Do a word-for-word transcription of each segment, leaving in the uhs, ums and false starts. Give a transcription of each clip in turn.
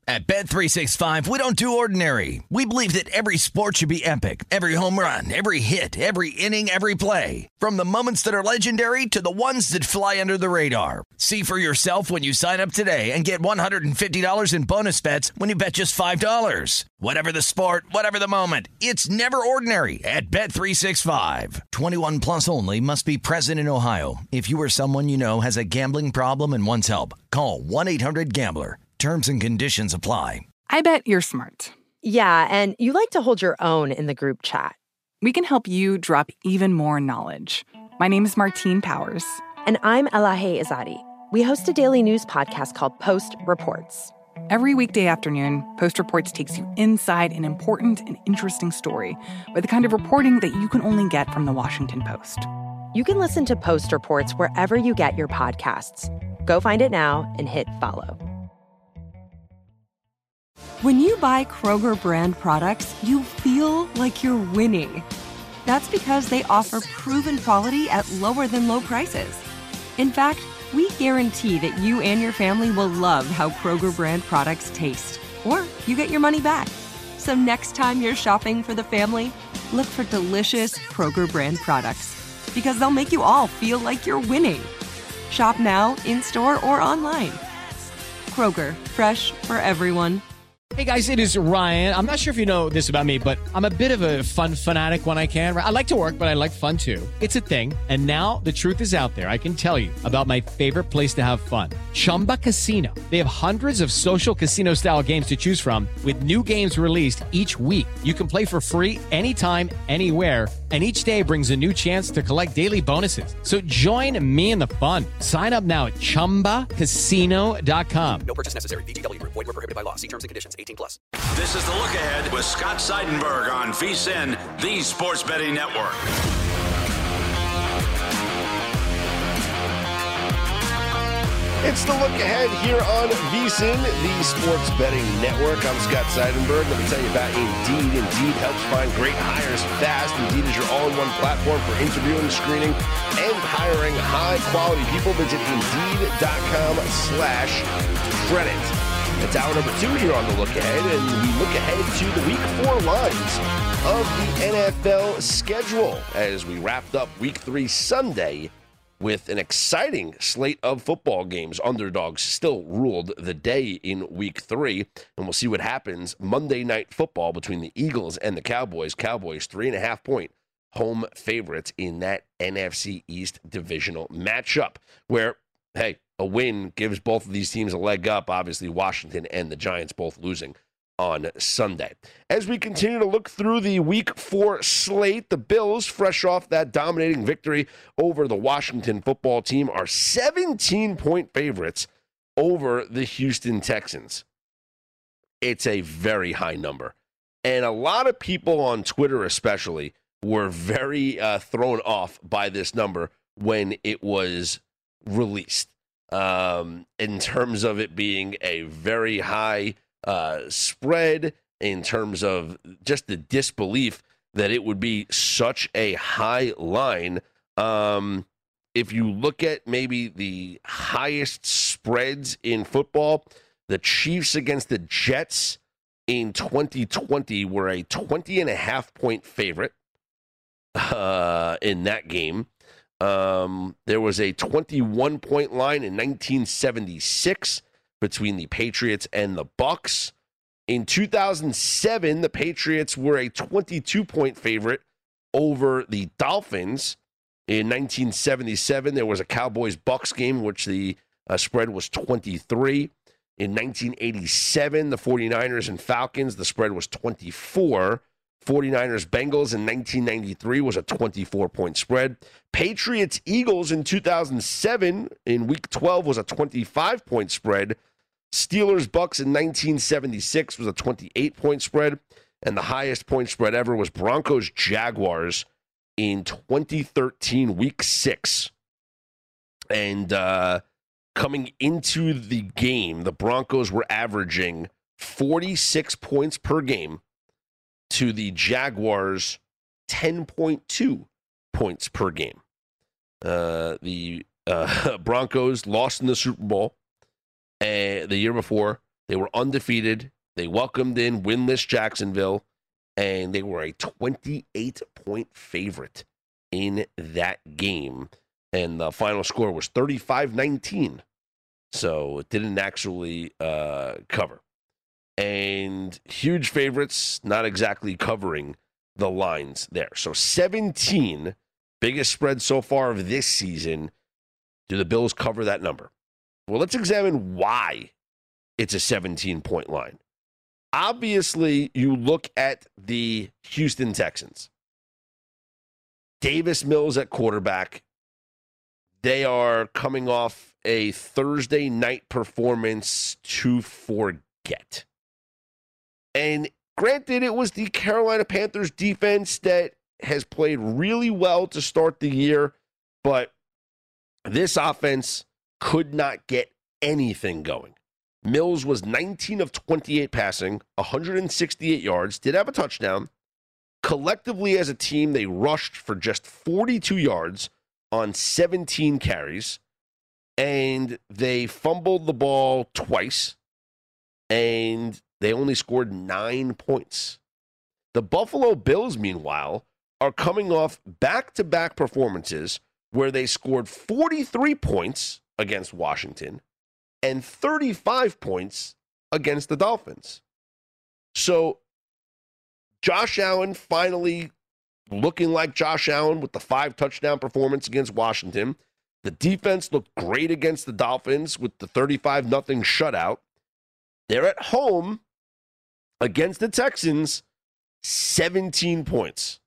At Bet three sixty-five, we don't do ordinary. We believe that every sport should be epic. Every home run, every hit, every inning, every play. From the moments that are legendary to the ones that fly under the radar. See for yourself when you sign up today and get one hundred fifty dollars in bonus bets when you bet just five dollars. Whatever the sport, whatever the moment, it's never ordinary at Bet three sixty-five. twenty-one plus only. Must be present in Ohio. If you or someone you know has a gambling problem and wants help, call one eight hundred gambler. Terms and conditions apply. I bet you're smart. Yeah, and you like to hold your own in the group chat. We can help you drop even more knowledge. My name is Martine Powers. And I'm Elahe Izadi. We host a daily news podcast called Post Reports. Every weekday afternoon, Post Reports takes you inside an important and interesting story with the kind of reporting that you can only get from the Washington Post. You can listen to Post Reports wherever you get your podcasts. Go find it now and hit follow. When you buy Kroger brand products, you feel like you're winning. That's because they offer proven quality at lower than low prices. In fact, we guarantee that you and your family will love how Kroger brand products taste, or you get your money back. So next time you're shopping for the family, look for delicious Kroger brand products, because they'll make you all feel like you're winning. Shop now, in-store, or online. Kroger, fresh for everyone. Hey guys, it is Ryan. I'm not sure if you know this about me, but I'm a bit of a fun fanatic when I can. I like to work, but I like fun too. It's a thing. And now the truth is out there. I can tell you about my favorite place to have fun. Chumba Casino. They have hundreds of social casino style games to choose from with new games released each week. You can play for free anytime, anywhere. And each day brings a new chance to collect daily bonuses. So join me in the fun. Sign up now at chumba casino dot com. No purchase necessary. V G W. Void where prohibited by law. See terms and conditions. eighteen plus. This is The Look Ahead with Scott Seidenberg on V S I N, the Sports Betting Network. It's The Look Ahead here on V S I N, the Sports Betting Network. I'm Scott Seidenberg. Let me tell you about Indeed. Indeed helps find great hires fast. Indeed is your all-in-one platform for interviewing, screening, and hiring high-quality people. Visit Indeed.com slash credit. It's hour number two here on The Look Ahead, and we look ahead to the week four lines of the N F L schedule as we wrapped up week three Sunday with an exciting slate of football games. Underdogs still ruled the day in week three, and we'll see what happens Monday Night Football between the Eagles and the Cowboys. Cowboys, three and a half point home favorites in that N F C East divisional matchup, where, hey, a win gives both of these teams a leg up. Obviously, Washington and the Giants both losing on Sunday. As we continue to look through the week four slate, the Bills, fresh off that dominating victory over the Washington football team, are seventeen-point favorites over the Houston Texans. It's a very high number. And a lot of people on Twitter especially were very uh, thrown off by this number when it was released. Um, in terms of it being a very high uh, spread, in terms of just the disbelief that it would be such a high line. Um, if you look at maybe the highest spreads in football, the Chiefs against the Jets in twenty twenty were a twenty and a half point favorite uh, in that game. Um, there was a twenty-one point line in nineteen seventy-six between the Patriots and the Bucks. In two thousand seven, the Patriots were a twenty-two point favorite over the Dolphins. In nineteen seventy-seven, there was a Cowboys-Bucks game, which the uh, spread was twenty-three. In nineteen eighty-seven, the 49ers and Falcons, the spread was twenty-four. 49ers-Bengals in nineteen ninety-three was a twenty-four point spread. Patriots-Eagles in two thousand seven in week twelve was a twenty-five point spread. Steelers-Bucks in nineteen seventy-six was a twenty-eight point spread. And the highest point spread ever was Broncos-Jaguars in twenty thirteen, week six. And uh, coming into the game, the Broncos were averaging forty-six points per game to the Jaguars' ten point two points per game. Uh, the uh, Broncos lost in the Super Bowl uh, the year before They were undefeated. They welcomed in winless Jacksonville, and they were a twenty-eight point favorite in that game. And the final score was thirty-five nineteen. So it didn't actually uh, cover. And huge favorites, not exactly covering the lines there. So seventeen, biggest spread so far of this season. Do the Bills cover that number? Well, let's examine why it's a seventeen-point line. Obviously, you look at the Houston Texans. Davis Mills at quarterback. They are coming off a Thursday night performance to forget. And granted, it was the Carolina Panthers defense that has played really well to start the year, but this offense could not get anything going. Mills was nineteen of twenty-eight passing, one hundred sixty-eight yards, did have a touchdown. Collectively as a team, they rushed for just forty-two yards on seventeen carries, and they fumbled the ball twice, and they only scored nine points. The Buffalo Bills, meanwhile, are coming off back-to-back performances where they scored forty-three points against Washington and thirty-five points against the Dolphins. So Josh Allen finally looking like Josh Allen with the five touchdown performance against Washington. The defense looked great against the Dolphins with the thirty-five nothing shutout. They're at home against the Texans, seventeen points.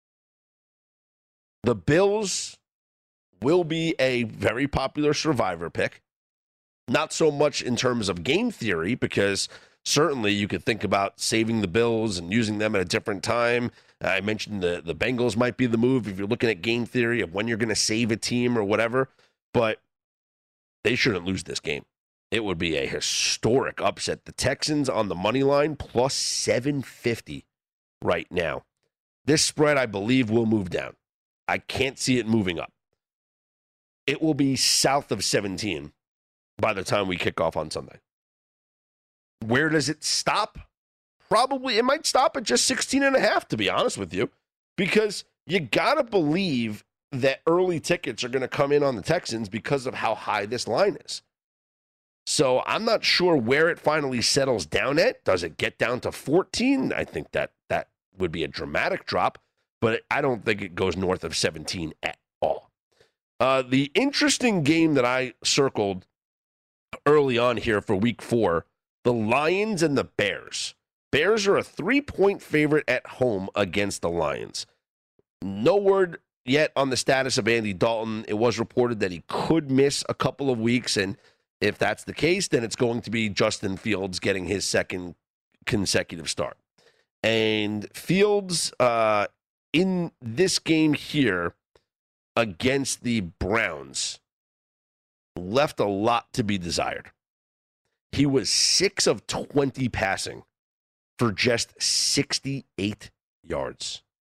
The Bills will be a very popular survivor pick. Not so much in terms of game theory, because certainly you could think about saving the Bills and using them at a different time. I mentioned the, the Bengals might be the move if you're looking at game theory of when you're going to save a team or whatever, but they shouldn't lose this game. It would be a historic upset. The Texans on the money line plus seven fifty right now. This spread, I believe, will move down. I can't see it moving up. It will be south of seventeen by the time we kick off on Sunday. Where does it stop? Probably it might stop at just sixteen and a half, to be honest with you, because you got to believe that early tickets are going to come in on the Texans because of how high this line is. So I'm not sure where it finally settles down at. Does it get down to fourteen? I think that that would be a dramatic drop, but I don't think it goes north of seventeen at all. Uh, the interesting game that I circled early on here for week four, the Lions and the Bears. Bears are a three-point favorite at home against the Lions. No word yet on the status of Andy Dalton. It was reported that he could miss a couple of weeks, and if that's the case, then it's going to be Justin Fields getting his second consecutive start. And Fields, uh, in this game here against the Browns, left a lot to be desired. He was six of twenty passing for just sixty-eight yards.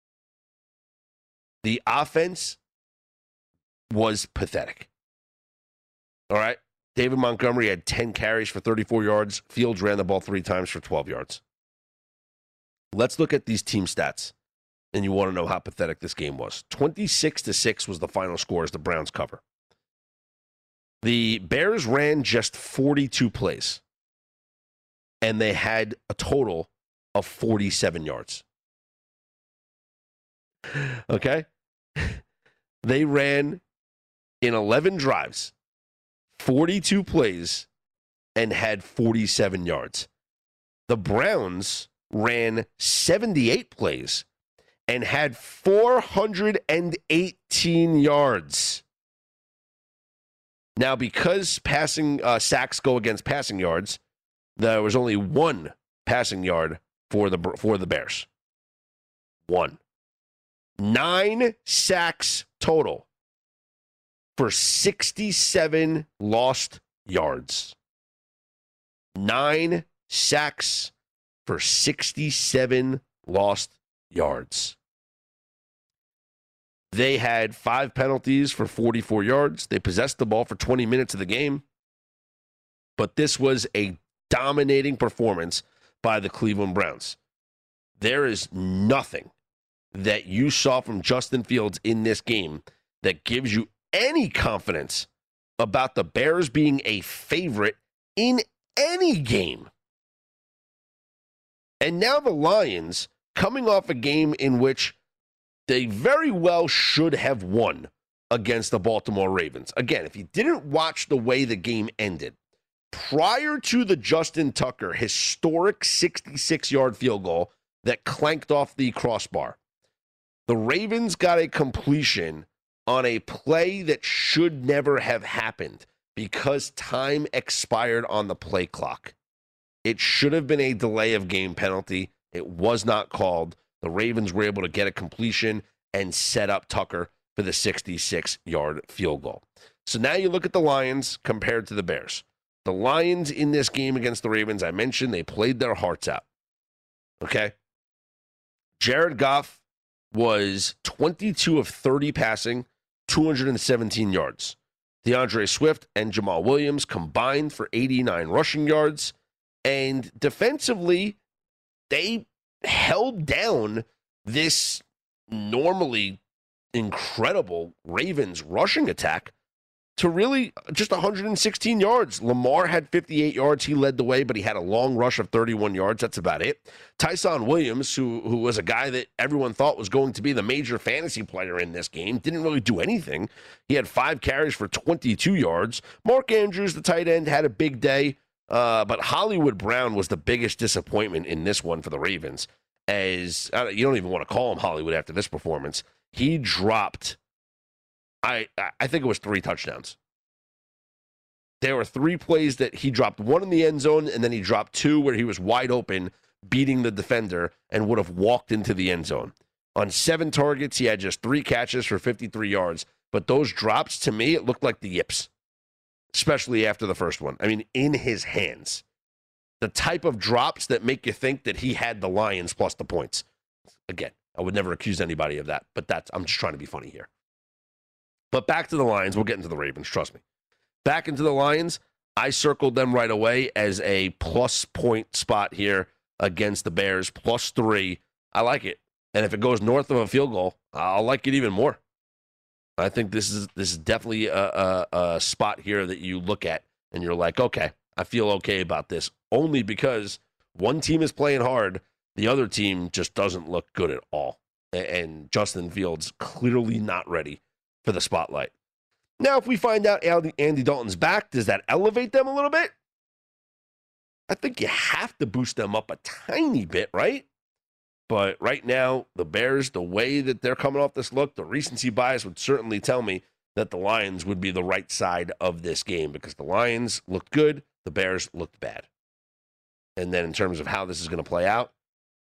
The offense was pathetic. All right. David Montgomery had ten carries for thirty-four yards. Fields ran the ball three times for twelve yards. Let's look at these team stats, and you want to know how pathetic this game was. twenty-six to six was the final score as the Browns cover. The Bears ran just forty-two plays, and they had a total of forty-seven yards. Okay? They ran in eleven drives, forty-two plays, and had forty-seven yards. The Browns ran seventy-eight plays and had four hundred eighteen yards. Now, because passing uh, sacks go against passing yards, there was only one passing yard for the for the Bears. One. Nine sacks total for sixty-seven lost yards. Nine sacks for sixty-seven lost yards. They had five penalties for forty-four yards. They possessed the ball for twenty minutes of the game. But this was a dominating performance by the Cleveland Browns. There is nothing that you saw from Justin Fields in this game that gives you any confidence about the Bears being a favorite in any game. And now the Lions, coming off a game in which they very well should have won against the Baltimore Ravens. Again, if you didn't watch the way the game ended, prior to the Justin Tucker historic sixty-six-yard field goal that clanked off the crossbar, the Ravens got a completion on a play that should never have happened because time expired on the play clock. It should have been a delay of game penalty. It was not called. The Ravens were able to get a completion and set up Tucker for the sixty-six-yard field goal. So now you look at the Lions compared to the Bears. The Lions in this game against the Ravens, I mentioned they played their hearts out. Okay? Jared Goff was twenty-two of thirty passing, two hundred seventeen yards. DeAndre Swift and Jamal Williams combined for eighty-nine rushing yards. And defensively, they held down this normally incredible Ravens rushing attack to really just one hundred sixteen yards. Lamar had fifty-eight yards. He led the way, but he had a long rush of thirty-one yards. That's about it. Tyson Williams, who, who was a guy that everyone thought was going to be the major fantasy player in this game, didn't really do anything. He had five carries for twenty-two yards. Mark Andrews, the tight end, had a big day, uh, but Hollywood Brown was the biggest disappointment in this one for the Ravens, as uh, you don't even want to call him Hollywood after this performance. He dropped I I think it was three touchdowns. There were three plays that he dropped, one in the end zone, and then he dropped two where he was wide open, beating the defender, and would have walked into the end zone. On seven targets, he had just three catches for fifty-three yards. But those drops, to me, it looked like the yips, especially after the first one. I mean, in his hands. The type of drops that make you think that he had the Lions plus the points. Again, I would never accuse anybody of that, but that's I'm just trying to be funny here. But back to the Lions. We'll get into the Ravens, trust me. Back into the Lions, I circled them right away as a plus point spot here against the Bears, plus three. I like it. And if it goes north of a field goal, I'll like it even more. I think this is this is definitely a, a, a spot here that you look at and you're like, okay, I feel okay about this. Only because one team is playing hard, the other team just doesn't look good at all. And Justin Fields clearly not ready for the spotlight. Now, if we find out Andy Dalton's back, does that elevate them a little bit? I think you have to boost them up a tiny bit, right? But right now, the Bears, the way that they're coming off this look, the recency bias would certainly tell me that the Lions would be the right side of this game because the Lions looked good, the Bears looked bad. And then in terms of how this is going to play out,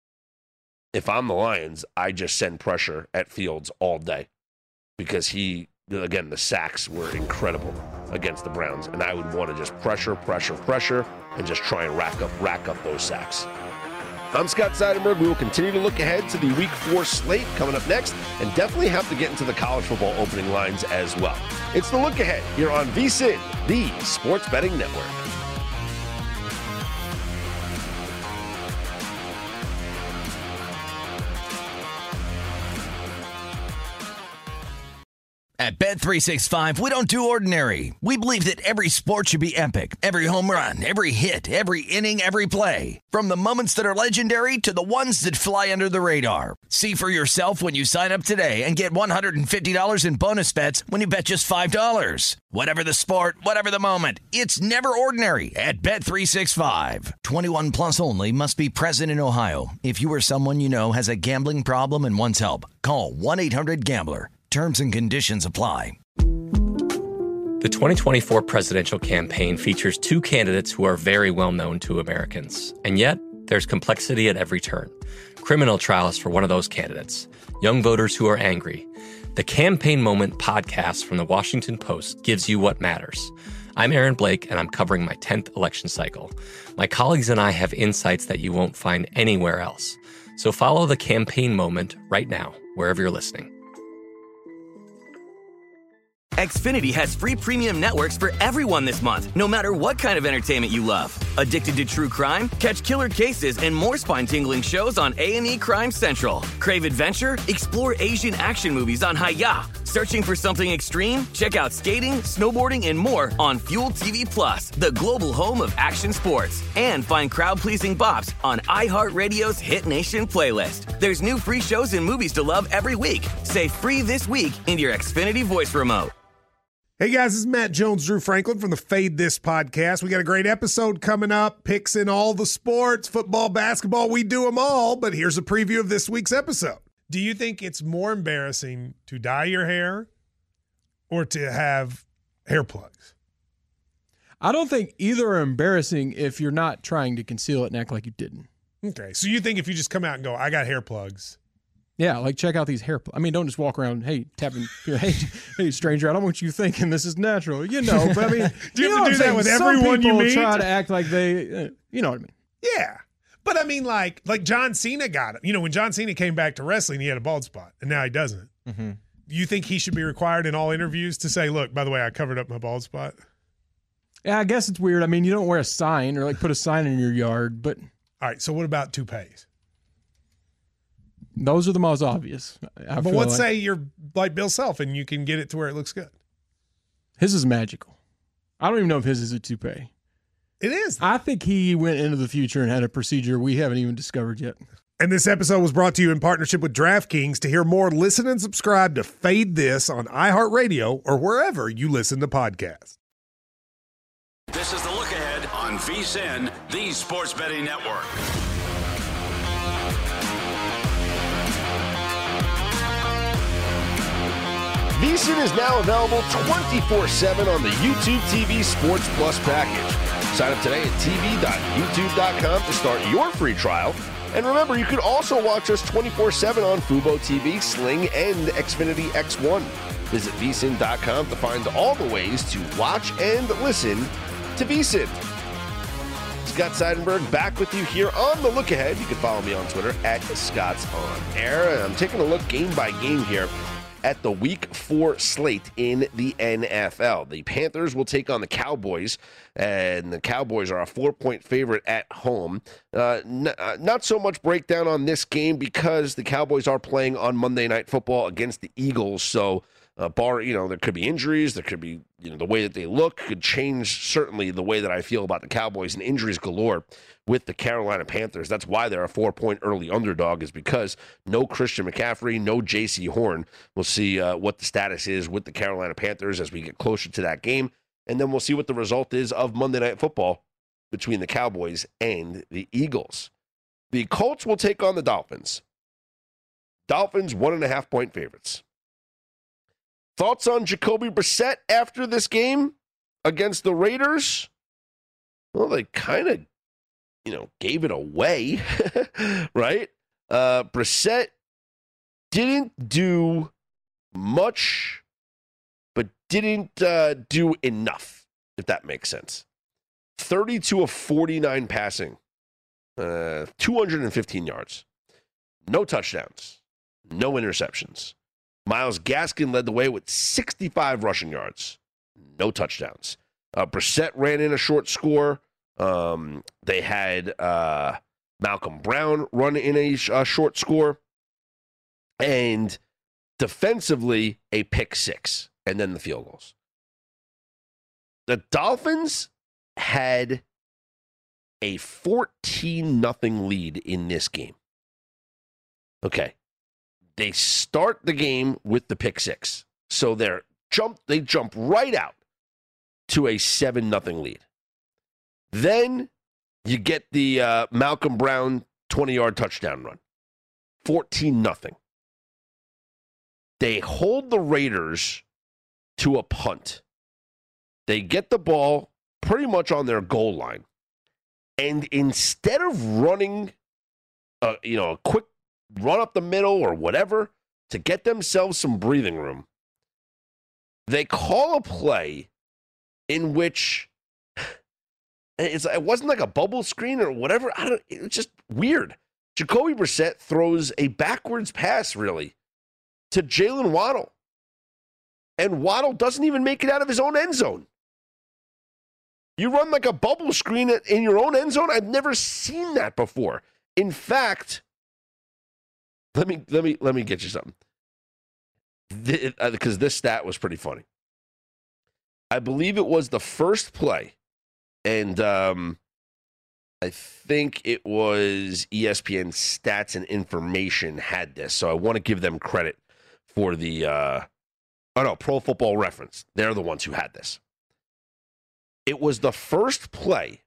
if I'm the Lions, I just send pressure at Fields all day because he, again, the sacks were incredible against the Browns, and I would want to just pressure, pressure, pressure, and just try and rack up, rack up those sacks. I'm Scott Seidenberg. We will continue to look ahead to the Week four slate coming up next, and definitely have to get into the college football opening lines as well. It's the Look Ahead here on V S I N, the Sports Betting Network. At Bet three sixty-five, we don't do ordinary. We believe that every sport should be epic. Every home run, every hit, every inning, every play. From the moments that are legendary to the ones that fly under the radar. See for yourself when you sign up today and get one hundred fifty dollars in bonus bets when you bet just five dollars. Whatever the sport, whatever the moment, it's never ordinary at Bet three sixty-five. twenty-one plus only. Must be present in Ohio. If you or someone you know has a gambling problem and wants help, call one eight hundred gambler. Terms and conditions apply. The twenty twenty-four presidential campaign features two candidates who are very well known to Americans. And yet, there's complexity at every turn. Criminal trials for one of those candidates. Young voters who are angry. The Campaign Moment podcast from the Washington Post gives you what matters. I'm Aaron Blake, and I'm covering my tenth election cycle. My colleagues and I have insights that you won't find anywhere else. So follow The Campaign Moment right now, wherever you're listening. Xfinity has free premium networks for everyone this month, no matter what kind of entertainment you love. Addicted to true crime? Catch killer cases and more spine-tingling shows on A and E Crime Central. Crave adventure? Explore Asian action movies on Hi-Ya. Searching for something extreme? Check out skating, snowboarding, and more on Fuel T V Plus, the global home of action sports. And find crowd-pleasing bops on iHeartRadio's Hit Nation playlist. There's new free shows and movies to love every week. Say free this week in your Xfinity voice remote. Hey guys, this is Matt Jones, Drew Franklin from the Fade This podcast. We got a great episode coming up, picks in all the sports, football, basketball, we do them all, but here's a preview of this week's episode. Do you think it's more embarrassing to dye your hair or to have hair plugs? I don't think either are embarrassing if you're not trying to conceal it and act like you didn't. Okay, so you think if you just come out and go, I got hair plugs. Yeah, like check out these hair plugs. I mean, don't just walk around, hey, tapping, hey, hey, stranger, I don't want you thinking this is natural. You know, but I mean, do you, you have to do that with everyone you meet? Try to act like they, uh, you know what I mean? Yeah. But I mean, like, like John Cena got it. You know, when John Cena came back to wrestling, he had a bald spot, and now he doesn't. Mm-hmm. You think he should be required in all interviews to say, look, by the way, I covered up my bald spot? Yeah, I guess it's weird. I mean, you don't wear a sign or like put a sign in your yard, but. All right, so what about toupees? Those are the most obvious. I but let's like. say you're like Bill Self and you can get it to where it looks good. His is magical. I don't even know if his is a toupee. It is. I think he went into the future and had a procedure we haven't even discovered yet. And this episode was brought to you in partnership with DraftKings. To hear more, listen and subscribe to Fade This on iHeartRadio or wherever you listen to podcasts. This is the look ahead on VSiN, the sports betting network. VSiN is now available twenty-four seven on the YouTube T V Sports Plus package. Sign up today at t v dot youtube dot com to start your free trial. And remember, you can also watch us twenty-four seven on Fubo T V, Sling, and Xfinity X one. Visit v sin dot com to find all the ways to watch and listen to VSiN. Scott Seidenberg back with you here on The Look Ahead. You can follow me on Twitter at Scott's On Air. And I'm taking a look game by game here at the week four slate in the N F L. The Panthers will take on the Cowboys, and the Cowboys are a four-point favorite at home. Uh, n- uh, not so much breakdown on this game because the Cowboys are playing on Monday Night Football against the Eagles, so uh, bar, you know, there could be injuries, there could be, you know, the way that they look could change certainly the way that I feel about the Cowboys, and injuries galore with the Carolina Panthers. That's why they're a four-point early underdog, is because no Christian McCaffrey, no J C Horn. We'll see uh, what the status is with the Carolina Panthers as we get closer to that game, and then we'll see what the result is of Monday Night Football between the Cowboys and the Eagles. The Colts will take on the Dolphins. Dolphins, one and a half point favorites. Thoughts on Jacoby Brissett after this game against the Raiders? Well, they kind of, you know, gave it away, right? Uh, Brissett didn't do much, but didn't uh, do enough, if that makes sense. thirty-two of forty-nine passing, uh, two hundred fifteen yards, no touchdowns, no interceptions. Myles Gaskin led the way with sixty-five rushing yards, no touchdowns. Uh, Brissett ran in a short score. Um, they had uh, Malcolm Brown run in a, sh- a short score. And defensively, a pick six, and then the field goals. The Dolphins had a fourteen nothing lead in this game. Okay. They start the game with the pick six. So they're jump, they jump right out to a seven nothing lead. Then you get the uh, Malcolm Brown twenty-yard touchdown run. fourteen nothing. They hold the Raiders to a punt. They get the ball pretty much on their goal line. And instead of running a, you know, a quick run up the middle or whatever to get themselves some breathing room, they call a play in which it's, it wasn't like a bubble screen or whatever. I don't. It's just weird. Jacoby Brissett throws a backwards pass, really, to Jalen Waddle. and Waddle doesn't even make it out of his own end zone. You run like a bubble screen in your own end zone? I've never seen that before. In fact, let me let me let me get you something. Because uh, this stat was pretty funny. I believe it was the first play, and um, I think it was E S P N Stats and Information had this, so I want to give them credit for the, uh, oh no, Pro Football Reference. They're the ones who had this. It was the first play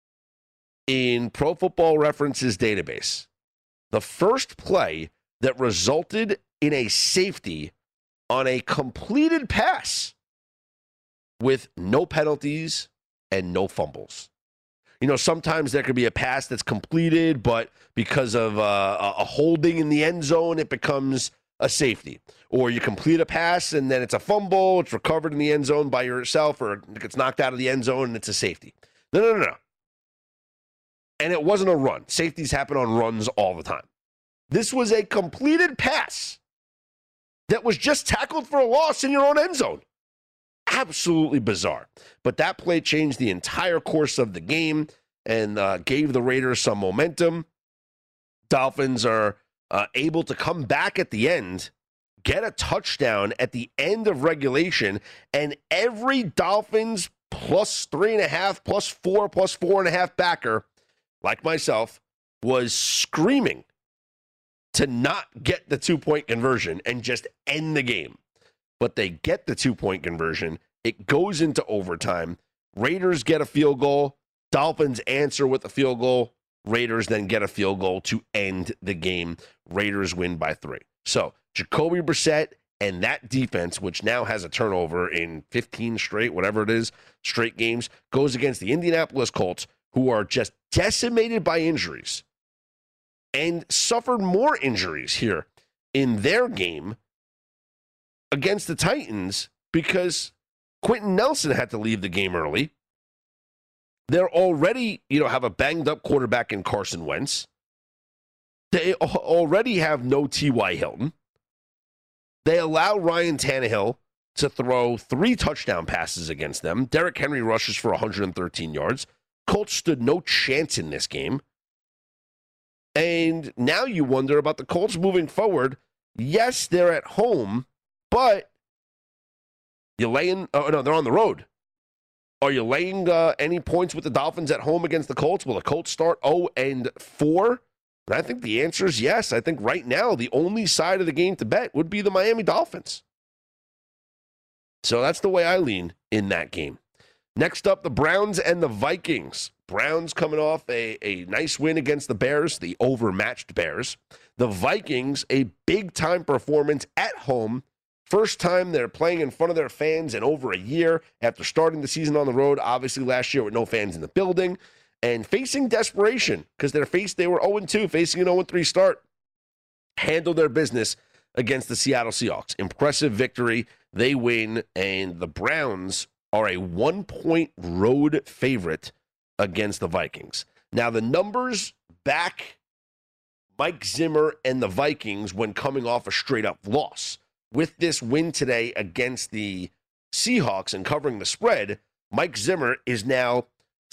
in Pro Football Reference's database, the first play that resulted in a safety on a completed pass with no penalties and no fumbles. You know, sometimes there could be a pass that's completed, but because of uh, a holding in the end zone, it becomes a safety. Or you complete a pass and then it's a fumble, it's recovered in the end zone by yourself, or it gets knocked out of the end zone and it's a safety. No, no, no, no. And it wasn't a run. Safeties happen on runs all the time. This was a completed pass that was just tackled for a loss in your own end zone. Absolutely bizarre. But that play changed the entire course of the game and uh, gave the Raiders some momentum. Dolphins are uh, able to come back at the end, get a touchdown at the end of regulation, and every Dolphins plus three and a half, plus four, plus four and a half backer, like myself, was screaming to not get the two-point conversion and just end the game. But they get the two-point conversion. It goes into overtime. Raiders get a field goal. Dolphins answer with a field goal. Raiders then get a field goal to end the game. Raiders win by three. So Jacoby Brissett and that defense, which now has a turnover in fifteen straight, whatever it is, straight games, goes against the Indianapolis Colts, who are just decimated by injuries and suffered more injuries here in their game against the Titans because Quentin Nelson had to leave the game early. They're already, you know, have a banged-up quarterback in Carson Wentz. They already have no T Y. Hilton. They allow Ryan Tannehill to throw three touchdown passes against them. Derrick Henry rushes for one hundred thirteen yards. Colts stood no chance in this game. And now you wonder about the Colts moving forward. Yes, they're at home, but you laying, oh no, they're on the road. Are you laying uh, any points with the Dolphins at home against the Colts? Will the Colts start oh and four? And I think the answer is yes. I think right now the only side of the game to bet would be the Miami Dolphins. So that's the way I lean in that game. Next up, the Browns and the Vikings. Browns coming off a, a nice win against the Bears, the overmatched Bears. The Vikings, a big-time performance at home. First time they're playing in front of their fans in over a year after starting the season on the road, obviously last year with no fans in the building, and facing desperation because they're faced, they were oh and two, facing an oh and three start. Handled their business against the Seattle Seahawks. Impressive victory. They win, and the Browns are a one-point road favorite against the Vikings. Now, the numbers back Mike Zimmer and the Vikings when coming off a straight-up loss. With this win today against the Seahawks and covering the spread, Mike Zimmer is now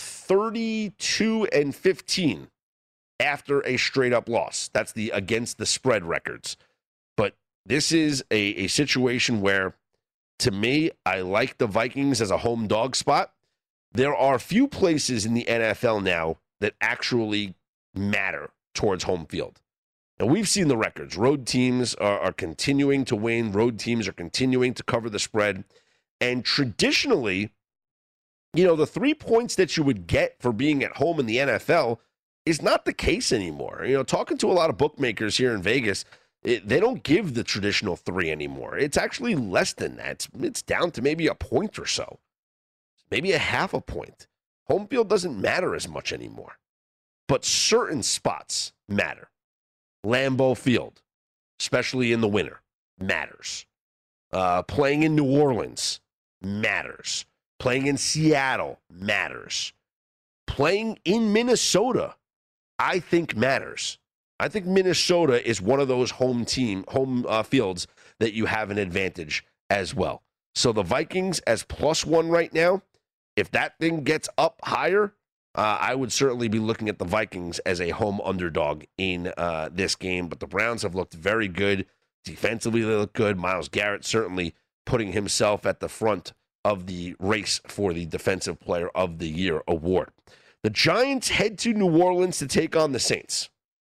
thirty-two and fifteen after a straight-up loss. That's the against the spread records. But this is a, a situation where, to me, I like the Vikings as a home dog spot. There are few places in the N F L now that actually matter towards home field. And we've seen the records. Road teams are, are continuing to win. Road teams are continuing to cover the spread. And traditionally, you know, the three points that you would get for being at home in the N F L is not the case anymore. You know, talking to a lot of bookmakers here in Vegas, it, they don't give the traditional three anymore. It's actually less than that. It's, it's down to maybe a point or so. Maybe a half a point. Home field doesn't matter as much anymore. But certain spots matter. Lambeau Field, especially in the winter, matters. Uh, playing in New Orleans matters. Playing in Seattle matters. Playing in Minnesota, I think matters. I think Minnesota is one of those home team, home uh, fields that you have an advantage as well. So the Vikings as plus one right now, if that thing gets up higher, uh, I would certainly be looking at the Vikings as a home underdog in uh, this game. But the Browns have looked very good. Defensively, they look good. Myles Garrett certainly putting himself at the front of the race for the Defensive Player of the Year award. The Giants head to New Orleans to take on the Saints.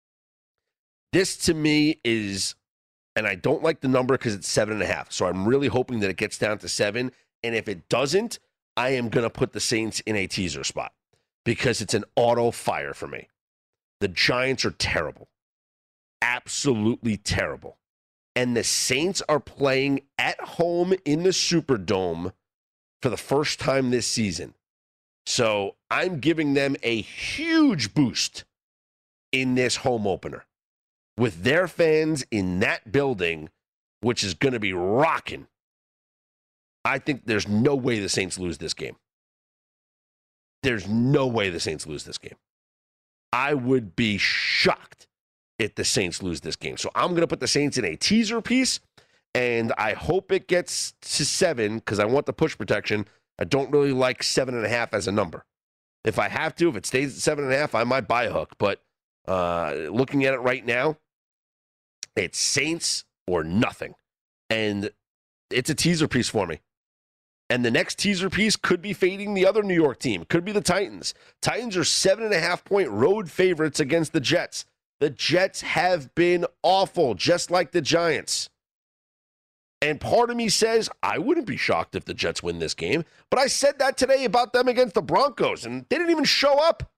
This, to me, is, and I don't like the number because it's seven and a half, so I'm really hoping that it gets down to seven, and if it doesn't, I am going to put the Saints in a teaser spot because it's an auto fire for me. The Giants are terrible. Absolutely terrible. And the Saints are playing at home in the Superdome for the first time this season. So I'm giving them a huge boost in this home opener with their fans in that building, which is going to be rocking. I think there's no way the Saints lose this game. There's no way the Saints lose this game. I would be shocked if the Saints lose this game. So I'm going to put the Saints in a teaser piece, and I hope it gets to seven because I want the push protection. I don't really like seven and a half as a number. If I have to, if it stays at seven and a half, I might buy a hook. But uh, looking at it right now, it's Saints or nothing. And it's a teaser piece for me. And the next teaser piece could be fading the other New York team. Could be the Titans. Titans are seven and a half point road favorites against the Jets. The Jets have been awful, just like the Giants. And part of me says, I wouldn't be shocked if the Jets win this game. But I said that today about them against the Broncos, and they didn't even show up.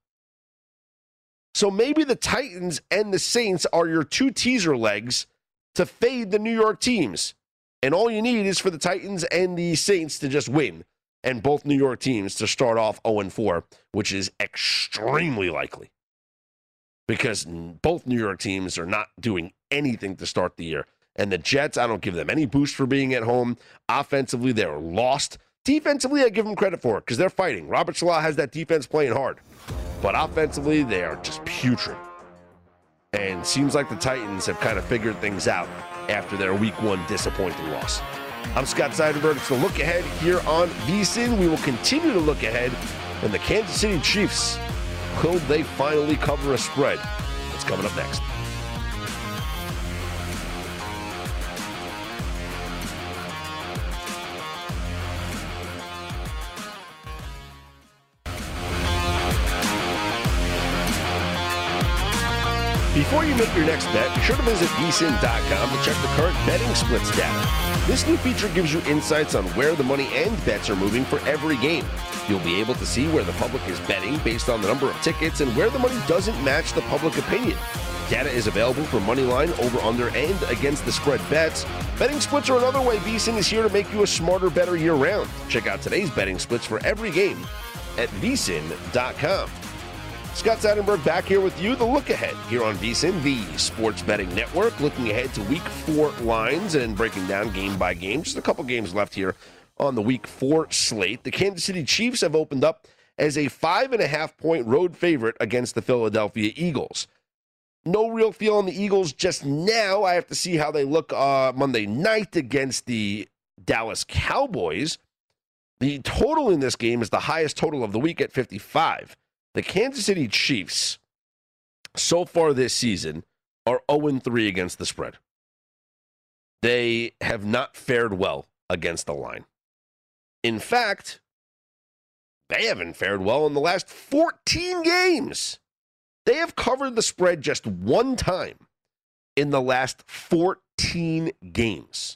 So maybe the Titans and the Saints are your two teaser legs to fade the New York teams. And all you need is for the Titans and the Saints to just win, and both New York teams to start off oh and four, which is extremely likely. Because both New York teams are not doing anything to start the year. And the Jets, I don't give them any boost for being at home. Offensively, they're lost. Defensively, I give them credit for it because they're fighting. Robert Saleh has that defense playing hard. But offensively, they are just putrid. And seems like the Titans have kind of figured things out after their week one disappointing loss. I'm Scott Seidenberg. It's the look ahead here on VSiN. We will continue to look ahead. And the Kansas City Chiefs, will they finally cover a spread? What's coming up next? Before you make your next bet, be sure to visit V S I N dot com to check the current betting splits data. This new feature gives you insights on where the money and bets are moving for every game. You'll be able to see where the public is betting based on the number of tickets and where the money doesn't match the public opinion. Data is available for money line, over, under, and against the spread bets. Betting splits are another way V S I N is here to make you a smarter, better year-round. Check out today's betting splits for every game at V S I N dot com. Scott Seidenberg back here with you. The look ahead here on VSiN, the Sports Betting Network, looking ahead to week four lines and breaking down game by game. Just a couple games left here on the week four slate. The Kansas City Chiefs have opened up as a five and a half point road favorite against the Philadelphia Eagles. No real feel on the Eagles just now. I have to see how they look uh, Monday night against the Dallas Cowboys. The total in this game is the highest total of the week at fifty-five. The Kansas City Chiefs, so far this season, are oh and three against the spread. They have not fared well against the line. In fact, they haven't fared well in the last fourteen games. They have covered the spread just one time in the last fourteen games.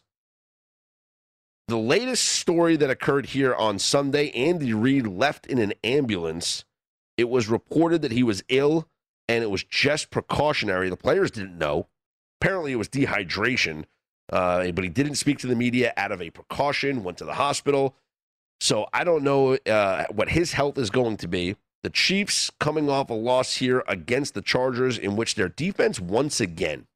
The latest story that occurred here on Sunday, Andy Reid left in an ambulance. It was reported that he was ill, and it was just precautionary. The players didn't know. Apparently, it was dehydration, uh, but he didn't speak to the media out of a precaution, went to the hospital. So I don't know uh, what his health is going to be. The Chiefs coming off a loss here against the Chargers, in which their defense, once again,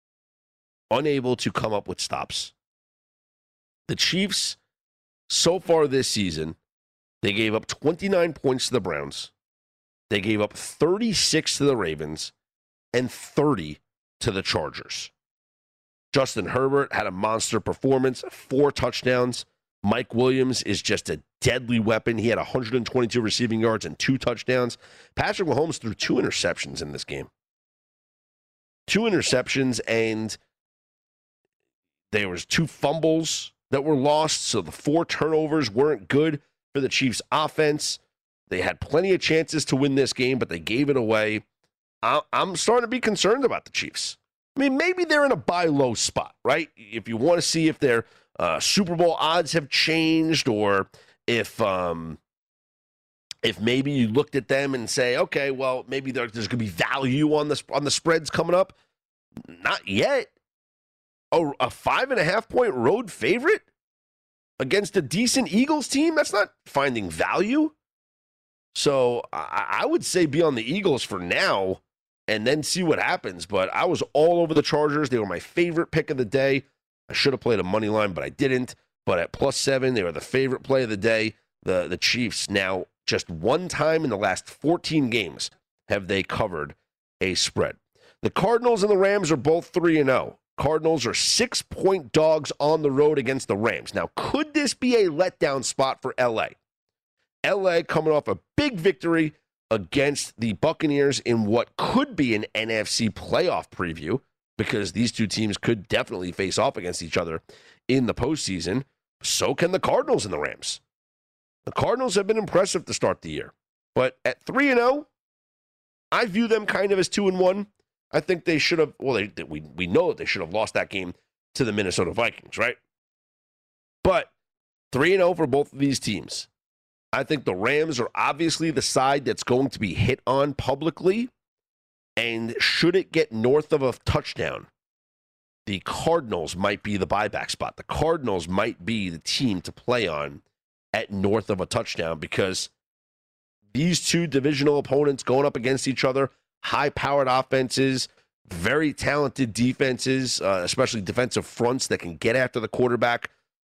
unable to come up with stops. The Chiefs, so far this season, they gave up twenty-nine points to the Browns. They gave up thirty-six to the Ravens and thirty to the Chargers. Justin Herbert had a monster performance, four touchdowns. Mike Williams is just a deadly weapon. He had one hundred twenty-two receiving yards and two touchdowns. Patrick Mahomes threw two interceptions in this game. Two interceptions, and there was two fumbles that were lost, so the four turnovers weren't good for the Chiefs' offense. They had plenty of chances to win this game, but they gave it away. I'm starting to be concerned about the Chiefs. I mean, maybe they're in a buy low spot, right? If you want to see if their uh, Super Bowl odds have changed, or if um, if maybe you looked at them and say, okay, well, maybe there, there's going to be value on the on the spreads coming up. Not yet. A, a five and a half point road favorite against a decent Eagles team? That's not finding value. So I, I would say be on the Eagles for now and then see what happens. But I was all over the Chargers. They were my favorite pick of the day. I should have played a money line, but I didn't. But at plus seven, they were the favorite play of the day. The, the Chiefs now, just one time in the last fourteen games have they covered a spread. The Cardinals and the Rams are both three and oh. Cardinals are six-point dogs on the road against the Rams. Now, could this be a letdown spot for L A? L A coming off a big victory against the Buccaneers in what could be an N F C playoff preview, because these two teams could definitely face off against each other in the postseason. So can the Cardinals and the Rams. The Cardinals have been impressive to start the year, but at three and oh, I view them kind of as two and one. I think they should have, well, they, they, we, we know that they should have lost that game to the Minnesota Vikings, right? But three and oh for both of these teams. I think the Rams are obviously the side that's going to be hit on publicly, and should it get north of a touchdown, the Cardinals might be the buyback spot. The Cardinals might be the team to play on at north of a touchdown, because these two divisional opponents going up against each other, high-powered offenses, very talented defenses, uh, especially defensive fronts that can get after the quarterback.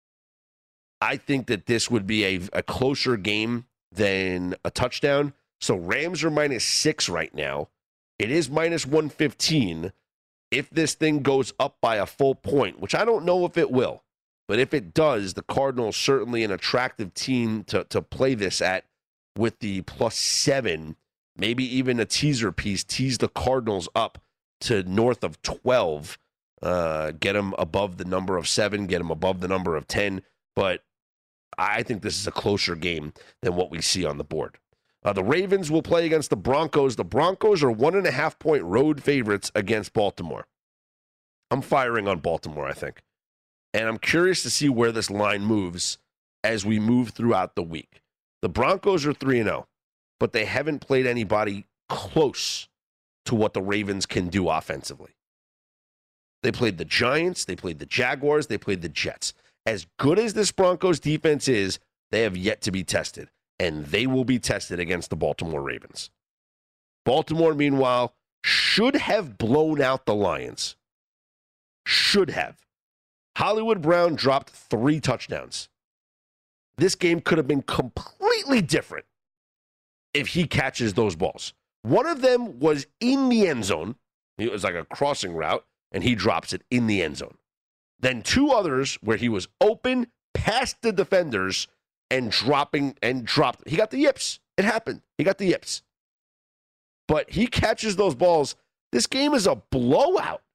I think that this would be a, a closer game than a touchdown. So Rams are minus six right now. It is minus one fifteen. If this thing goes up by a full point, which I don't know if it will, but if it does, the Cardinals certainly an attractive team to, to play this at with the plus seven. Maybe even a teaser piece, tease the Cardinals up to north of twelve, uh, get them above the number of seven, get them above the number of ten. But I think this is a closer game than what we see on the board. Uh, the Ravens will play against the Broncos. The Broncos are one and a half point road favorites against Baltimore. I'm firing on Baltimore, I think. And I'm curious to see where this line moves as we move throughout the week. The Broncos are three and oh. But they haven't played anybody close to what the Ravens can do offensively. They played the Giants, they played the Jaguars, they played the Jets. As good as this Broncos defense is, they have yet to be tested, and they will be tested against the Baltimore Ravens. Baltimore, meanwhile, should have blown out the Lions. Should have. Hollywood Brown dropped three touchdowns. This game could have been completely different if he catches those balls. One of them was in the end zone. It was like a crossing route, and he drops it in the end zone. Then two others where he was open, past the defenders, and dropping and dropped. He got the yips. It happened. He got the yips. But he catches those balls. This game is a blowout.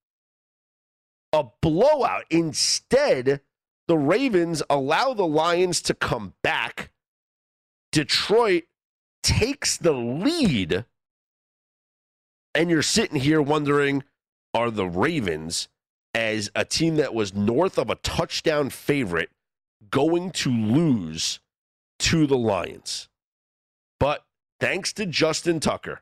A blowout. Instead, the Ravens allow the Lions to come back. Detroit takes the lead, and you're sitting here wondering, are the Ravens, as a team that was north of a touchdown favorite, going to lose to the Lions? But thanks to Justin Tucker,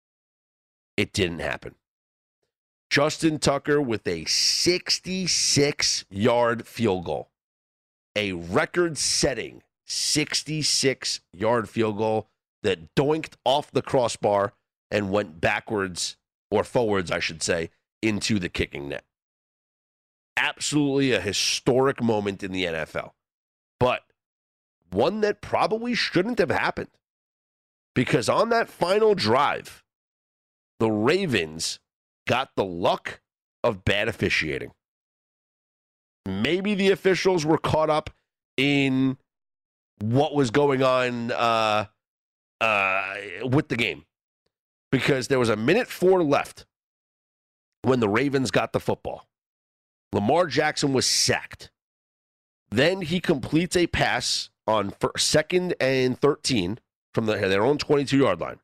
it didn't happen. Justin Tucker with a sixty-six-yard field goal, a record-setting sixty-six-yard field goal that doinked off the crossbar and went backwards, or forwards, I should say, into the kicking net. Absolutely a historic moment in the N F L, but one that probably shouldn't have happened, because on that final drive, the Ravens got the luck of bad officiating. Maybe the officials were caught up in what was going on uh, uh, with the game. Because there was a minute four left when the Ravens got the football. Lamar Jackson was sacked. Then he completes a pass on first, second and thirteen from the, their own twenty-two-yard line.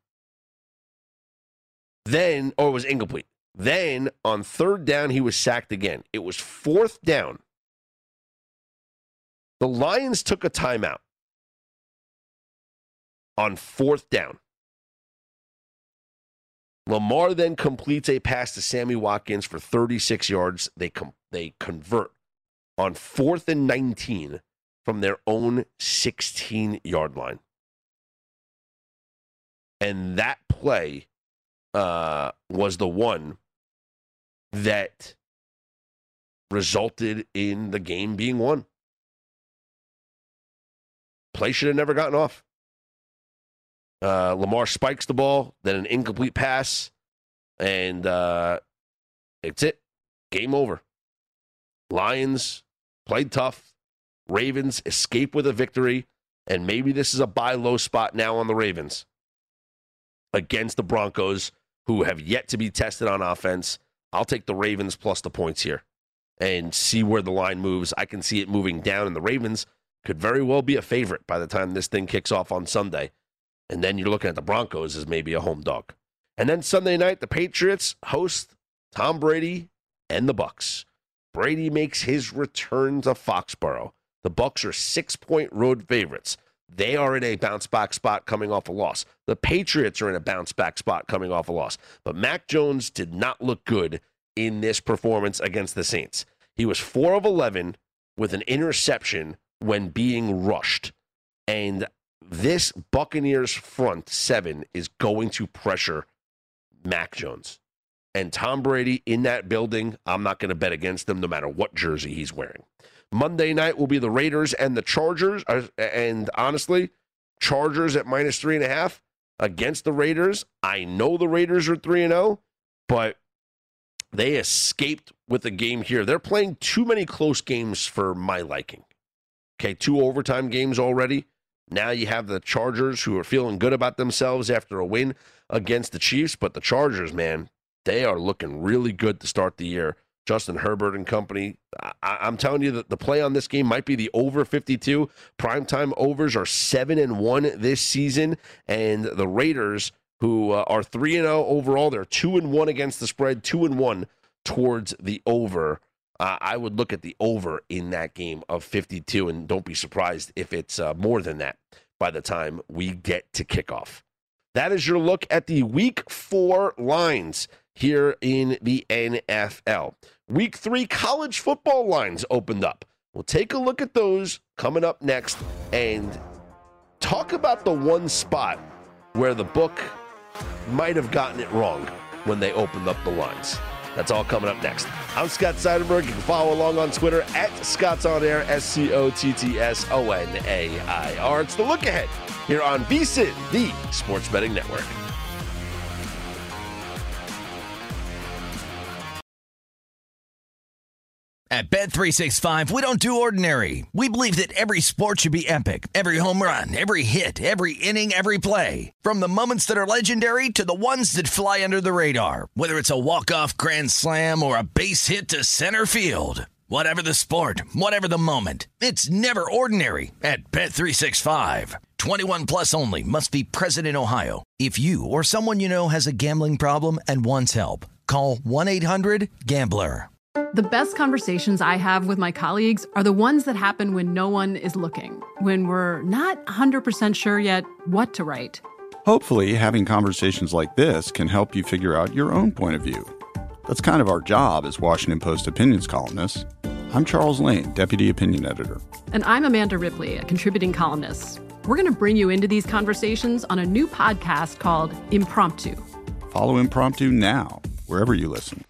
Then, or it was incomplete. Then, on third down, he was sacked again. It was fourth down. The Lions took a timeout on fourth down. Lamar then completes a pass to Sammy Watkins for thirty-six yards. They com- they convert on fourth and nineteen from their own sixteen-yard line. And that play uh, was the one that resulted in the game being won. Play should have never gotten off. Uh, Lamar spikes the ball, then an incomplete pass, and uh, it's it. Game over. Lions played tough. Ravens escape with a victory, and maybe this is a buy low spot now on the Ravens against the Broncos, who have yet to be tested on offense. I'll take the Ravens plus the points here and see where the line moves. I can see it moving down, and the Ravens could very well be a favorite by the time this thing kicks off on Sunday. And then you're looking at the Broncos as maybe a home dog. And then Sunday night, the Patriots host Tom Brady and the Bucs. Brady makes his return to Foxborough. The Bucs are six-point road favorites. They are in a bounce-back spot coming off a loss. The Patriots are in a bounce-back spot coming off a loss. But Mac Jones did not look good in this performance against the Saints. He was four of eleven with an interception when being rushed. And this Buccaneers front seven is going to pressure Mac Jones. And Tom Brady in that building, I'm not going to bet against him no matter what jersey he's wearing. Monday night will be the Raiders and the Chargers. And honestly, Chargers at minus three and a half against the Raiders. I know the Raiders are three and oh, but they escaped with the game here. They're playing too many close games for my liking. Okay, two overtime games already. Now you have the Chargers who are feeling good about themselves after a win against the Chiefs. But the Chargers, man, they are looking really good to start the year. Justin Herbert and company. I, I'm telling you that the play on this game might be the over fifty-two. Primetime overs are seven and one this season. And the Raiders, who uh, are three and oh overall, they're two and one against the spread, two and one towards the over. Uh, I would look at the over in that game of fifty-two, and don't be surprised if it's uh, more than that by the time we get to kickoff. That is your look at the week four lines here in the N F L. Week three college football lines opened up. We'll take a look at those coming up next and talk about the one spot where the book might have gotten it wrong when they opened up the lines. That's all coming up next. I'm Scott Seidenberg. You can follow along on Twitter at Scott's On Air, S C O T T S O N A I R. It's the look ahead here on V S I N, the Sports Betting Network. At Bet three sixty-five, we don't do ordinary. We believe that every sport should be epic. Every home run, every hit, every inning, every play. From the moments that are legendary to the ones that fly under the radar. Whether it's a walk-off grand slam or a base hit to center field. Whatever the sport, whatever the moment. It's never ordinary at Bet three sixty-five. twenty-one plus only. Must be present in Ohio. If you or someone you know has a gambling problem and wants help, call one eight hundred gambler. The best conversations I have with my colleagues are the ones that happen when no one is looking, when we're not one hundred percent sure yet what to write. Hopefully, having conversations like this can help you figure out your own point of view. That's kind of our job as Washington Post opinions columnists. I'm Charles Lane, Deputy Opinion Editor. And I'm Amanda Ripley, a contributing columnist. We're going to bring you into these conversations on a new podcast called Impromptu. Follow Impromptu now, wherever you listen.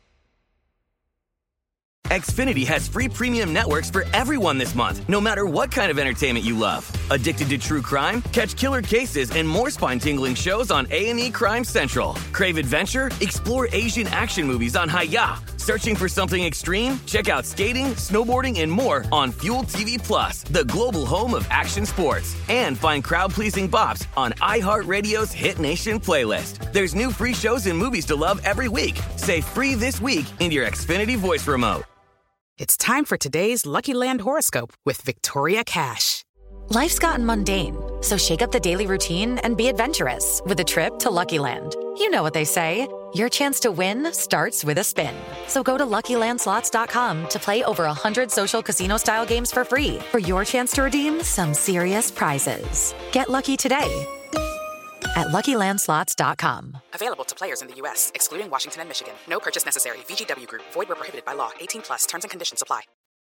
Xfinity has free premium networks for everyone this month, no matter what kind of entertainment you love. Addicted to true crime? Catch killer cases and more spine-tingling shows on A and E Crime Central. Crave adventure? Explore Asian action movies on Hi-Ya. Searching for something extreme? Check out skating, snowboarding, and more on Fuel T V Plus, the global home of action sports. And find crowd-pleasing bops on iHeartRadio's Hit Nation playlist. There's new free shows and movies to love every week. Say free this week in your Xfinity voice remote. It's time for today's Lucky Land horoscope with Victoria Cash. Life's gotten mundane, so shake up the daily routine and be adventurous with a trip to Lucky Land. You know what they say, your chance to win starts with a spin. So go to Lucky Land Slots dot com to play over one hundred social casino-style games for free for your chance to redeem some serious prizes. Get lucky today at Lucky Land Slots dot com. Available to players in the U S, excluding Washington and Michigan. No purchase necessary. V G W Group. Void where prohibited by law. eighteen plus. Terms and conditions apply.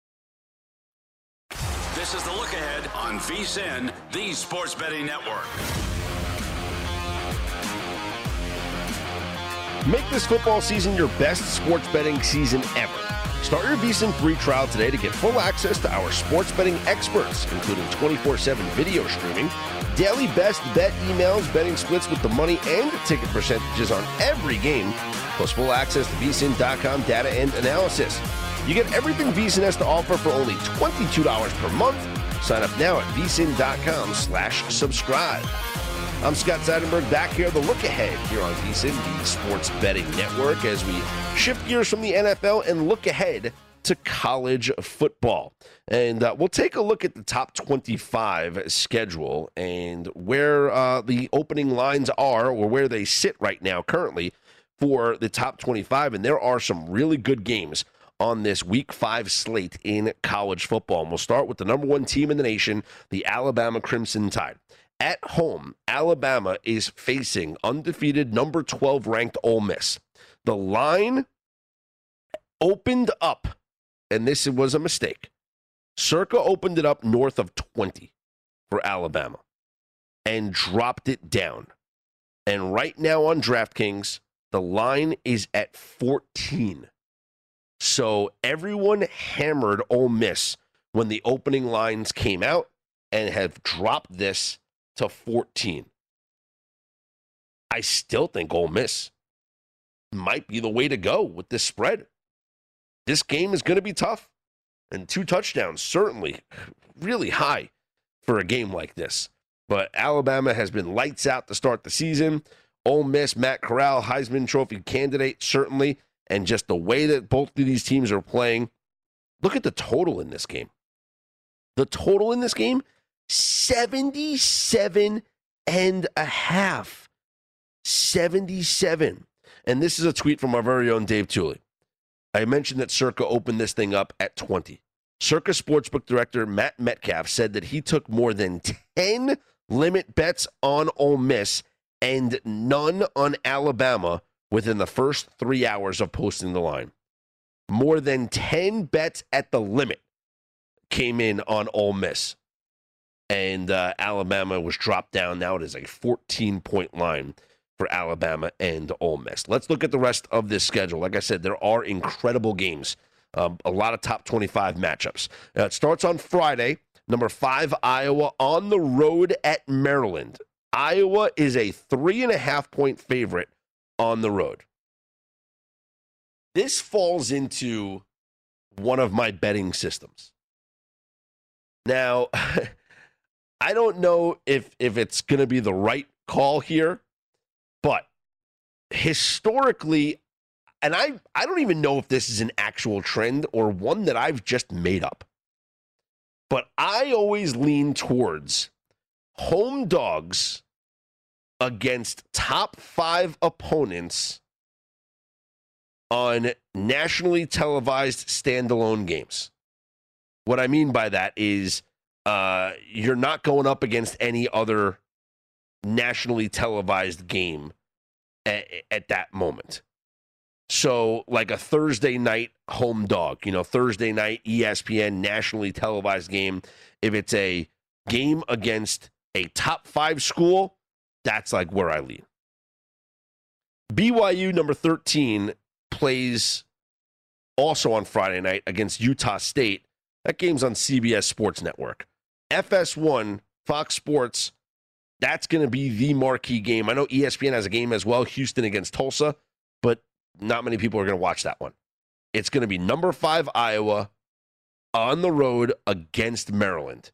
This is the look ahead on VSiN, the Sports Betting Network. Make this football season your best sports betting season ever. Start your VSiN free trial today to get full access to our sports betting experts, including twenty-four seven video streaming, daily best bet emails, betting splits with the money and ticket percentages on every game, plus full access to V S I N dot com data and analysis. You get everything VSiN has to offer for only twenty-two dollars per month. Sign up now at V S I N dot com slash subscribe. I'm Scott Seidenberg, back here, the look ahead here on VSiN, the Sports Betting Network, as we shift gears from the N F L and look ahead to college football. And uh, we'll take a look at the top twenty-five schedule and where uh, the opening lines are, or where they sit right now currently for the top twenty-five. And there are some really good games on this week five slate in college football. And we'll start with the number one team in the nation, the Alabama Crimson Tide. At home, Alabama is facing undefeated number twelve ranked Ole Miss. The line opened up, and this was a mistake. Circa opened it up north of twenty for Alabama and dropped it down. And right now on DraftKings, the line is at fourteen. So everyone hammered Ole Miss when the opening lines came out and have dropped this to fourteen. I still think Ole Miss might be the way to go with this spread. This game is going to be tough. And two touchdowns, certainly really high for a game like this. But Alabama has been lights out to start the season. Ole Miss, Matt Corral, Heisman Trophy candidate, certainly. And just the way that both of these teams are playing. Look at the total in this game. The total in this game, seventy-seven and a half. seventy-seven. And this is a tweet from our very own Dave Tuley. I mentioned that Circa opened this thing up at twenty. Circa Sportsbook Director Matt Metcalf said that he took more than ten limit bets on Ole Miss and none on Alabama within the first three hours of posting the line. More than ten bets at the limit came in on Ole Miss. And uh, Alabama was dropped down. Now it is a fourteen-point line for Alabama and Ole Miss. Let's look at the rest of this schedule. Like I said, there are incredible games. Um, a lot of top twenty-five matchups. Uh, it starts on Friday. Number five, Iowa on the road at Maryland. Iowa is a three-and-a-half-point favorite on the road. This falls into one of my betting systems. Now, I don't know if, if it's going to be the right call here, but historically, and I, I don't even know if this is an actual trend or one that I've just made up, but I always lean towards home dogs against top five opponents on nationally televised standalone games. What I mean by that is uh, you're not going up against any other nationally televised game at, at that moment. So like a Thursday night home dog, you know, Thursday night E S P N nationally televised game. If it's a game against a top five school, that's like where I lean. B Y U, number thirteen, plays also on Friday night against Utah State. That game's on C B S Sports Network. F S one, Fox Sports, that's going to be the marquee game. I know E S P N has a game as well, Houston against Tulsa, but not many people are going to watch that one. It's going to be number five Iowa on the road against Maryland.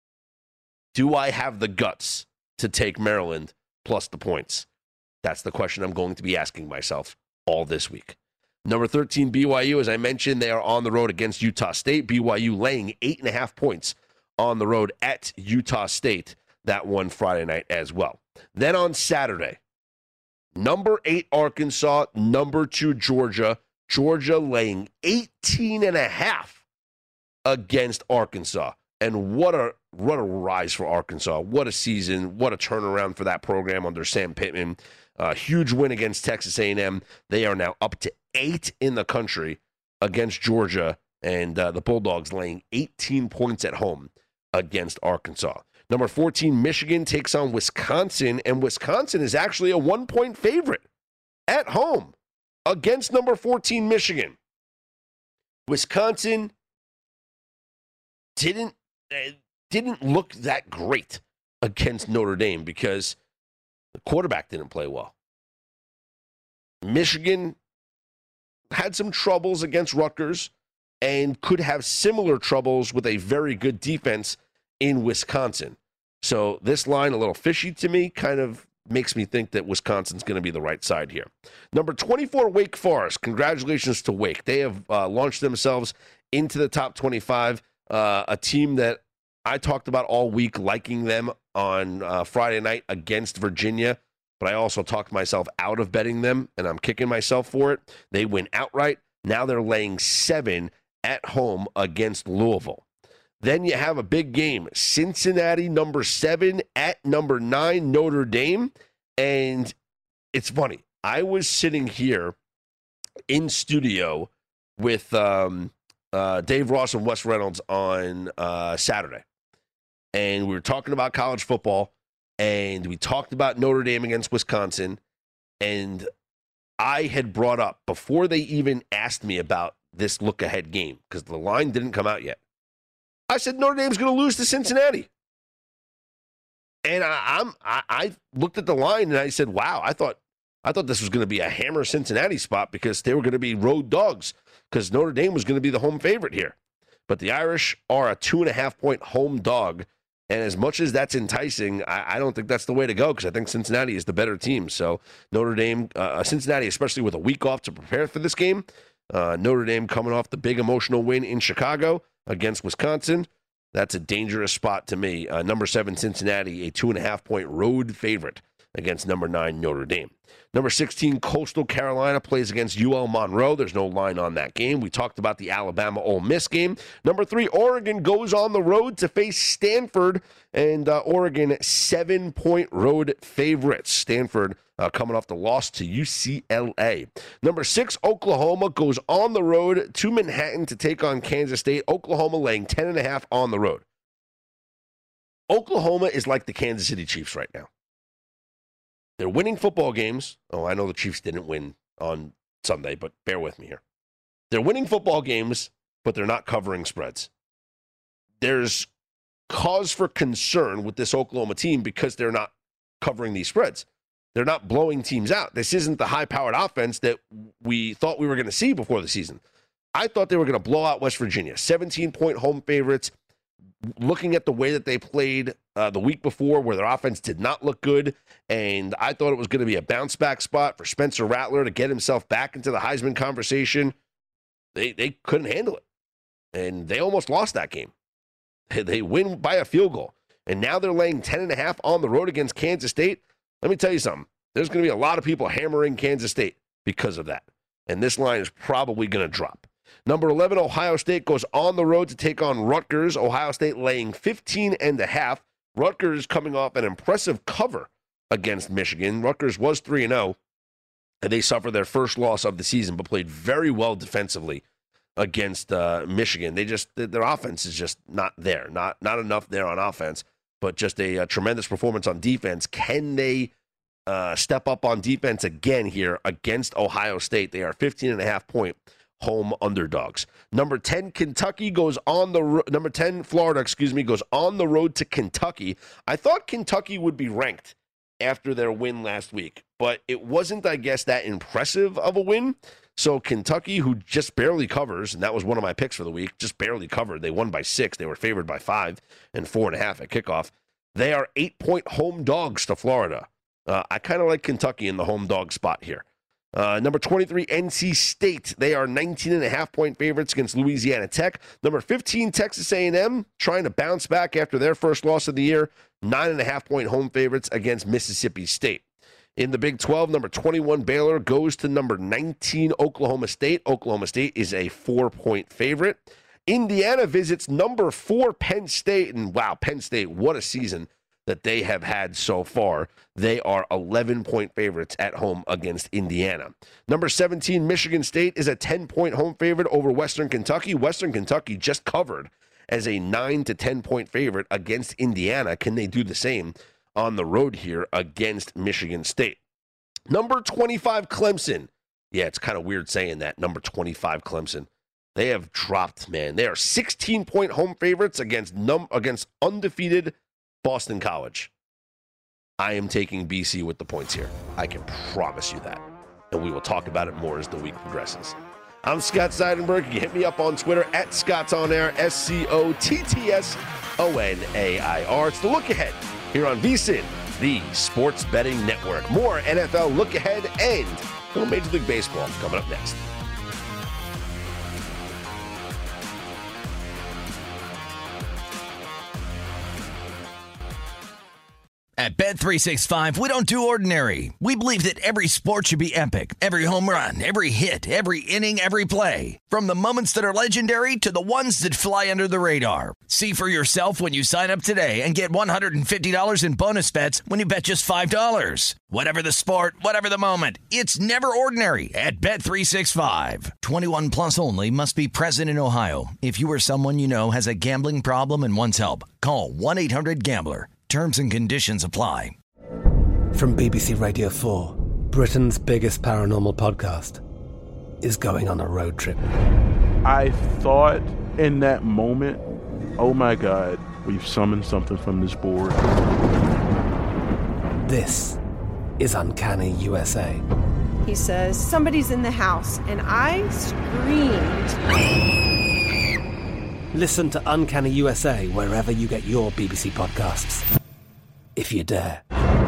Do I have the guts to take Maryland plus the points? That's the question I'm going to be asking myself all this week. Number thirteen, B Y U, as I mentioned, they are on the road against Utah State. B Y U laying eight and a half points on the road at Utah State. That one Friday night as well. Then on Saturday, number eight Arkansas, number two Georgia. Georgia laying eighteen and a half against Arkansas. And what a what a rise for Arkansas. What a season. What a turnaround for that program under Sam Pittman. A huge win against Texas A and M. They are now up to eight in the country against Georgia, and uh, the Bulldogs laying eighteen points at home against Arkansas. Number fourteen, Michigan takes on Wisconsin, and Wisconsin is actually a one-point favorite at home against number fourteen, Michigan. Wisconsin didn't, uh, didn't look that great against Notre Dame because the quarterback didn't play well. Michigan had some troubles against Rutgers and could have similar troubles with a very good defense in Wisconsin. So this line, a little fishy to me, kind of makes me think that Wisconsin's going to be the right side here. Number twenty-four, Wake Forest. Congratulations to Wake. They have uh, launched themselves into the top twenty-five, uh, a team that I talked about all week, liking them on uh, Friday night against Virginia, but I also talked myself out of betting them, and I'm kicking myself for it. They win outright. Now they're laying seven at home against Louisville. Then you have a big game, Cincinnati, number seven, at number nine, Notre Dame. And it's funny. I was sitting here in studio with um, uh, Dave Ross and Wes Reynolds on uh, Saturday. And we were talking about college football, and we talked about Notre Dame against Wisconsin. And I had brought up, before they even asked me about this look-ahead game, because the line didn't come out yet, I said Notre Dame's going to lose to Cincinnati. And I, I'm, I, I looked at the line, and I said, wow, I thought I thought this was going to be a hammer Cincinnati spot because they were going to be road dogs because Notre Dame was going to be the home favorite here. But the Irish are a two-and-a-half-point home dog. And as much as that's enticing, I, I don't think that's the way to go because I think Cincinnati is the better team. So Notre Dame, uh, Cincinnati, especially with a week off to prepare for this game, uh, Notre Dame coming off the big emotional win in Chicago against Wisconsin, that's a dangerous spot to me. Uh, number seven, Cincinnati, a two-and-a-half-point road favorite against number nine, Notre Dame. Number sixteen, Coastal Carolina plays against U L Monroe. There's no line on that game. We talked about the Alabama-Ole Miss game. Number three, Oregon goes on the road to face Stanford, and uh, Oregon, seven-point road favorites. Stanford uh, coming off the loss to U C L A. Number six, Oklahoma goes on the road to Manhattan to take on Kansas State. Oklahoma laying ten and a half on the road. Oklahoma is like the Kansas City Chiefs right now. They're winning football games. Oh, I know the Chiefs didn't win on Sunday, but bear with me here. They're winning football games, but they're not covering spreads. There's cause for concern with this Oklahoma team because they're not covering these spreads. They're not blowing teams out. This isn't the high-powered offense that we thought we were going to see before the season. I thought they were going to blow out West Virginia. seventeen-point home favorites. Looking at the way that they played uh, the week before where their offense did not look good, and I thought it was going to be a bounce-back spot for Spencer Rattler to get himself back into the Heisman conversation, they they couldn't handle it. And they almost lost that game. They win by a field goal. And now they're laying ten and a half on the road against Kansas State. Let me tell you something. There's going to be a lot of people hammering Kansas State because of that. And this line is probably going to drop. Number eleven, Ohio State goes on the road to take on Rutgers. Ohio State laying fifteen and a half. Rutgers coming off an impressive cover against Michigan. Rutgers was three and oh, and they suffered their first loss of the season, but played very well defensively against uh, Michigan. They just their offense is just not there, not not enough there on offense, but just a, a tremendous performance on defense. Can they uh, step up on defense again here against Ohio State? They are fifteen and a half point home underdogs. Number ten, Kentucky goes on the ro- number ten, Florida, excuse me, goes on the road to Kentucky. I thought Kentucky would be ranked after their win last week, but it wasn't, I guess, that impressive of a win. So Kentucky, who just barely covers, and that was one of my picks for the week, just barely covered. They won by six. They were favored by five and four and a half at kickoff. They are eight-point home dogs to Florida. Uh, I kind of like Kentucky in the home dog spot here. Uh, number twenty-three, N C State. They are nineteen and a half point favorites against Louisiana Tech. Number fifteen, Texas A and M, trying to bounce back after their first loss of the year. Nine and a half point home favorites against Mississippi State. In the Big twelve, number twenty-one, Baylor goes to number nineteen, Oklahoma State. Oklahoma State is a four-point favorite. Indiana visits number four, Penn State. And wow, Penn State, what a season that they have had so far. They are eleven-point favorites at home against Indiana. Number seventeen, Michigan State is a ten-point home favorite over Western Kentucky. Western Kentucky just covered as a nine to ten-point favorite against Indiana. Can they do the same on the road here against Michigan State? Number twenty-five, Clemson. Yeah, it's kind of weird saying that, number twenty-five, Clemson. They have dropped, man. They are sixteen-point home favorites against num- against undefeated Boston College. I am taking B C with the points here. I can promise you that. And we will talk about it more as the week progresses. I'm Scott Seidenberg. You can hit me up on Twitter at Scott's On Air, S C O T T S O N A I R. It's the Look Ahead here on VSiN, the Sports Betting Network. More N F L Look Ahead and a little Major League Baseball coming up next. At Bet three sixty-five, we don't do ordinary. We believe that every sport should be epic. Every home run, every hit, every inning, every play. From the moments that are legendary to the ones that fly under the radar. See for yourself when you sign up today and get one hundred fifty dollars in bonus bets when you bet just five dollars. Whatever the sport, whatever the moment, it's never ordinary at Bet three sixty-five. twenty-one plus only. Must be present in Ohio. If you or someone you know has a gambling problem and wants help, call one eight hundred gambler. Terms and conditions apply. From B B C Radio four, Britain's biggest paranormal podcast is going on a road trip. I thought in that moment, oh my God, we've summoned something from this board. This is Uncanny U S A. He says, somebody's in the house, and I screamed. Listen to Uncanny U S A wherever you get your B B C podcasts, if you dare.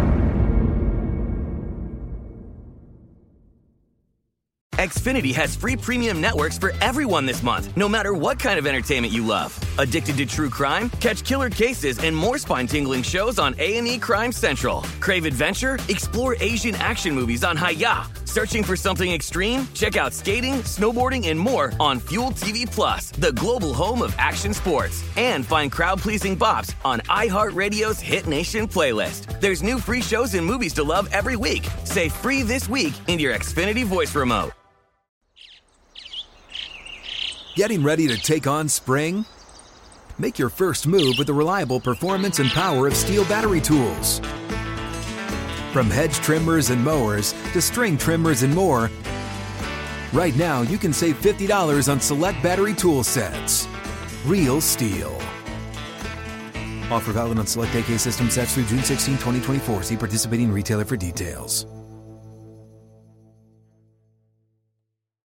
Xfinity has free premium networks for everyone this month, no matter what kind of entertainment you love. Addicted to true crime? Catch killer cases and more spine-tingling shows on A and E Crime Central. Crave adventure? Explore Asian action movies on Hi-Ya. Searching for something extreme? Check out skating, snowboarding, and more on Fuel T V Plus, the global home of action sports. And find crowd-pleasing bops on iHeartRadio's Hit Nation playlist. There's new free shows and movies to love every week. Say free this week in your Xfinity voice remote. Getting ready to take on spring? Make your first move with the reliable performance and power of Steel battery tools. From hedge trimmers and mowers to string trimmers and more, right now you can save fifty dollars on select battery tool sets. Real Steel. Offer valid on select A K system sets through June sixteenth, twenty twenty-four. See participating retailer for details.